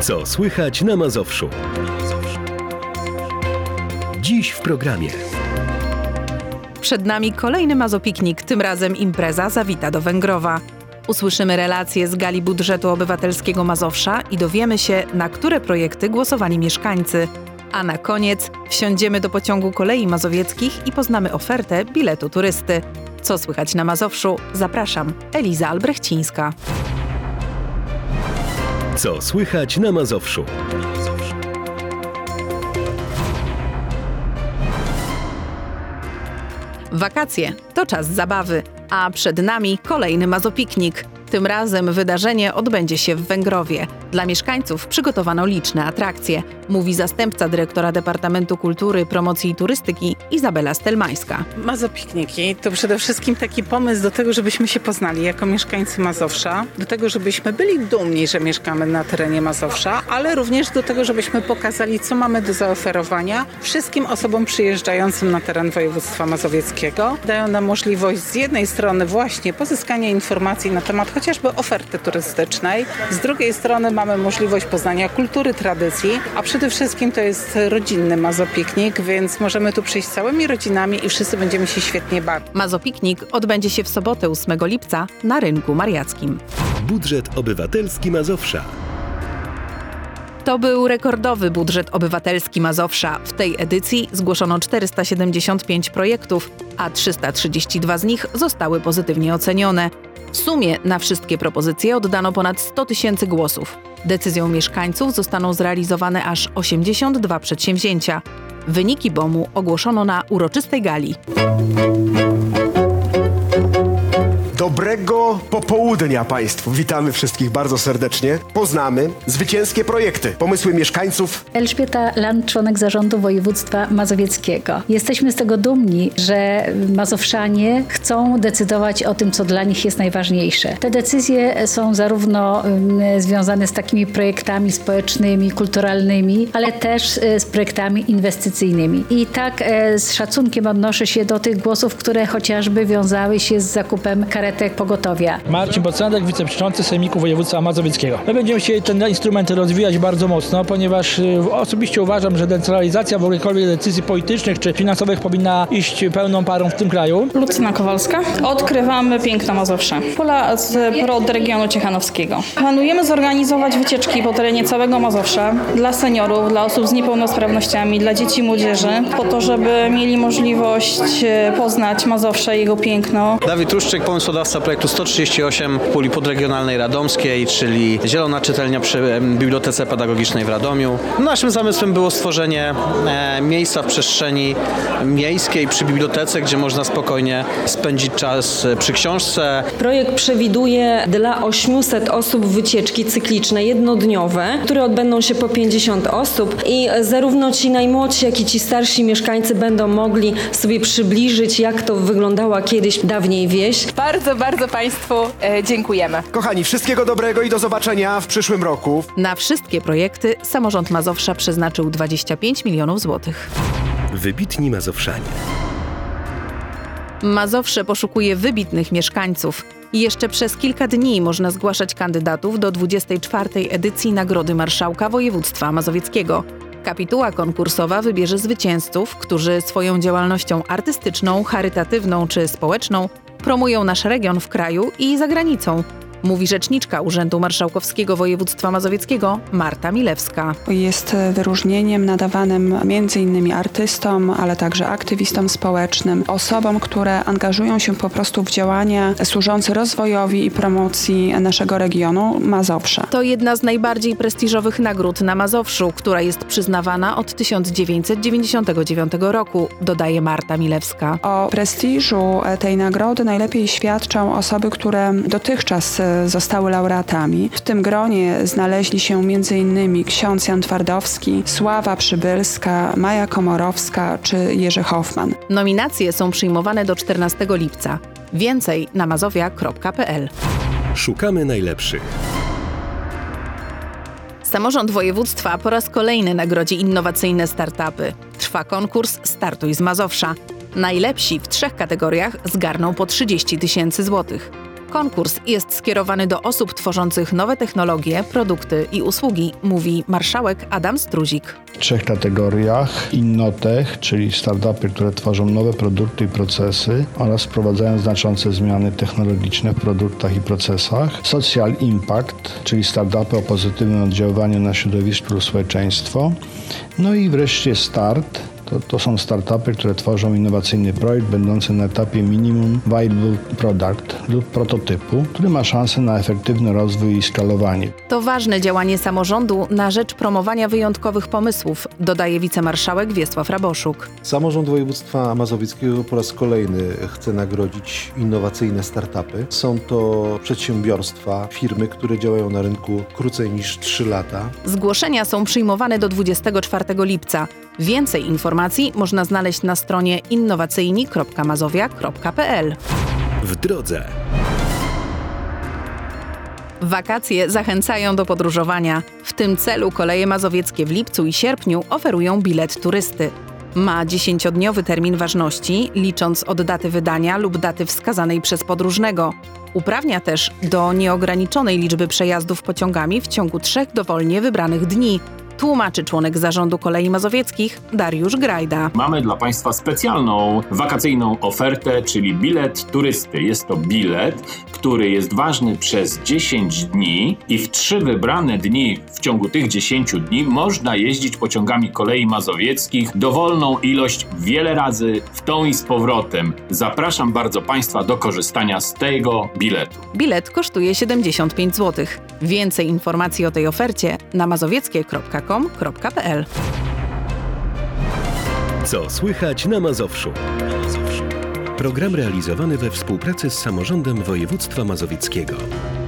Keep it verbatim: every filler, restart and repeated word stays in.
Co słychać na Mazowszu? Dziś w programie. Przed nami kolejny Mazopiknik, tym razem impreza zawita do Węgrowa. Usłyszymy relacje z gali budżetu obywatelskiego Mazowsza i dowiemy się, na które projekty głosowali mieszkańcy. A na koniec wsiądziemy do pociągu kolei mazowieckich i poznamy ofertę biletu turysty. Co słychać na Mazowszu? Zapraszam, Eliza Albrechcińska. Co słychać na Mazowszu? Wakacje to czas zabawy, a przed nami kolejny Mazopiknik. Tym razem wydarzenie odbędzie się w Węgrowie. Dla mieszkańców przygotowano liczne atrakcje, mówi zastępca dyrektora Departamentu Kultury, Promocji i Turystyki Izabela Stelmańska. Mazopikniki to przede wszystkim taki pomysł do tego, żebyśmy się poznali jako mieszkańcy Mazowsza, do tego, żebyśmy byli dumni, że mieszkamy na terenie Mazowsza, ale również do tego, żebyśmy pokazali, co mamy do zaoferowania wszystkim osobom przyjeżdżającym na teren województwa mazowieckiego. Dają nam możliwość z jednej strony właśnie pozyskania informacji na temat chociażby oferty turystycznej, z drugiej strony mamy możliwość poznania kultury, tradycji, a przede wszystkim to jest rodzinny Mazopiknik, więc możemy tu przyjść całymi rodzinami i wszyscy będziemy się świetnie bawić. Mazopiknik odbędzie się w sobotę ósmego lipca na Rynku Mariackim. Budżet obywatelski Mazowsza. To był rekordowy budżet obywatelski Mazowsza. W tej edycji zgłoszono czterysta siedemdziesiąt pięć projektów, a trzysta trzydzieści dwa z nich zostały pozytywnie ocenione. W sumie na wszystkie propozycje oddano ponad sto tysięcy głosów. Decyzją mieszkańców zostaną zrealizowane aż osiemdziesiąt dwa przedsięwzięcia. Wyniki B O M-u ogłoszono na uroczystej gali. Dobrego popołudnia Państwu. Witamy wszystkich bardzo serdecznie. Poznamy zwycięskie projekty, pomysły mieszkańców. Elżbieta Land, członek zarządu województwa mazowieckiego. Jesteśmy z tego dumni, że mazowszanie chcą decydować o tym, co dla nich jest najważniejsze. Te decyzje są zarówno um, związane z takimi projektami społecznymi, kulturalnymi, ale też e, z projektami inwestycyjnymi. I tak e, z szacunkiem odnoszę się do tych głosów, które chociażby wiązały się z zakupem karetek pogotowia. Marcin Bocandek, wiceprzewodniczący Sejmiku Województwa Mazowieckiego. My będziemy chcieli ten instrument rozwijać bardzo mocno, ponieważ osobiście uważam, że decentralizacja w jakichkolwiek decyzji politycznych czy finansowych powinna iść pełną parą w tym kraju. Lucyna Kowalska. Odkrywamy piękno Mazowsza. Pola z Prod regionu ciechanowskiego. Planujemy zorganizować wycieczki po terenie całego Mazowsza dla seniorów, dla osób z niepełnosprawnościami, dla dzieci i młodzieży, po to, żeby mieli możliwość poznać Mazowsze i jego piękno. Dawid Truszczyk, pomysłodawca projektu sto trzydzieści osiem puli podregionalnej radomskiej, czyli zielona czytelnia przy Bibliotece Pedagogicznej w Radomiu. Naszym zamysłem było stworzenie e, miejsca w przestrzeni miejskiej przy bibliotece, gdzie można spokojnie spędzić czas przy książce. Projekt przewiduje dla ośmiuset osób wycieczki cykliczne jednodniowe, które odbędą się po pięćdziesiąt osób i zarówno ci najmłodsi, jak i ci starsi mieszkańcy będą mogli sobie przybliżyć, jak to wyglądała kiedyś dawniej wieś. Bardzo, bardzo Państwu e, dziękujemy. Kochani, wszystkiego dobrego i do zobaczenia w przyszłym roku. Na wszystkie projekty samorząd Mazowsza przeznaczył dwadzieścia pięć milionów złotych. Wybitni Mazowszanie. Mazowsze poszukuje wybitnych mieszkańców. I jeszcze przez kilka dni można zgłaszać kandydatów do dwudziestej czwartej edycji Nagrody Marszałka Województwa Mazowieckiego. Kapituła konkursowa wybierze zwycięzców, którzy swoją działalnością artystyczną, charytatywną czy społeczną promują nasz region w kraju i za granicą, mówi rzeczniczka Urzędu Marszałkowskiego Województwa Mazowieckiego Marta Milewska. Jest wyróżnieniem nadawanym między innymi artystom, ale także aktywistom społecznym, osobom, które angażują się po prostu w działania służące rozwojowi i promocji naszego regionu Mazowsza. To jedna z najbardziej prestiżowych nagród na Mazowszu, która jest przyznawana od tysiąc dziewięćset dziewięćdziesiątego dziewiątego roku, dodaje Marta Milewska. O prestiżu tej nagrody najlepiej świadczą osoby, które dotychczas zostały laureatami. W tym gronie znaleźli się między innymi ksiądz Jan Twardowski, Sława Przybylska, Maja Komorowska czy Jerzy Hoffman. Nominacje są przyjmowane do czternastego lipca. Więcej na mazowia kropka p l. Szukamy najlepszych. Samorząd województwa po raz kolejny nagrodzi innowacyjne startupy. Trwa konkurs Startuj z Mazowsza. Najlepsi w trzech kategoriach zgarną po trzydzieści tysięcy złotych. Konkurs jest skierowany do osób tworzących nowe technologie, produkty i usługi, mówi marszałek Adam Struzik. W trzech kategoriach: Innotech, czyli startupy, które tworzą nowe produkty i procesy oraz wprowadzają znaczące zmiany technologiczne w produktach i procesach. Social Impact, czyli startupy o pozytywnym oddziaływaniu na środowisko lub społeczeństwo. No i wreszcie Start. To, to są startupy, które tworzą innowacyjny projekt będący na etapie minimum viable product lub prototypu, który ma szansę na efektywny rozwój i skalowanie. To ważne działanie samorządu na rzecz promowania wyjątkowych pomysłów, dodaje wicemarszałek Wiesław Raboszuk. Samorząd Województwa Mazowieckiego po raz kolejny chce nagrodzić innowacyjne startupy. Są to przedsiębiorstwa, firmy, które działają na rynku krócej niż trzy lata. Zgłoszenia są przyjmowane do dwudziestego czwartego lipca. Więcej informacji można znaleźć na stronie innowacyjni kropka mazowia kropka p l. W drodze. Wakacje zachęcają do podróżowania. W tym celu Koleje Mazowieckie w lipcu i sierpniu oferują bilet turysty. Ma dziesięciodniowy termin ważności, licząc od daty wydania lub daty wskazanej przez podróżnego. Uprawnia też do nieograniczonej liczby przejazdów pociągami w ciągu trzech dowolnie wybranych dni. Tłumaczy członek zarządu Kolei Mazowieckich Dariusz Grajda. Mamy dla Państwa specjalną wakacyjną ofertę, czyli bilet turysty. Jest to bilet, który jest ważny przez dziesięć dni i w trzy wybrane dni w ciągu tych dziesięciu dni można jeździć pociągami Kolei Mazowieckich dowolną ilość wiele razy w tą i z powrotem. Zapraszam bardzo Państwa do korzystania z tego biletu. Bilet kosztuje siedemdziesiąt pięć złotych. Więcej informacji o tej ofercie na mazowieckie kropka com kropka p l. Co słychać na Mazowszu? Program realizowany we współpracy z Samorządem Województwa Mazowieckiego.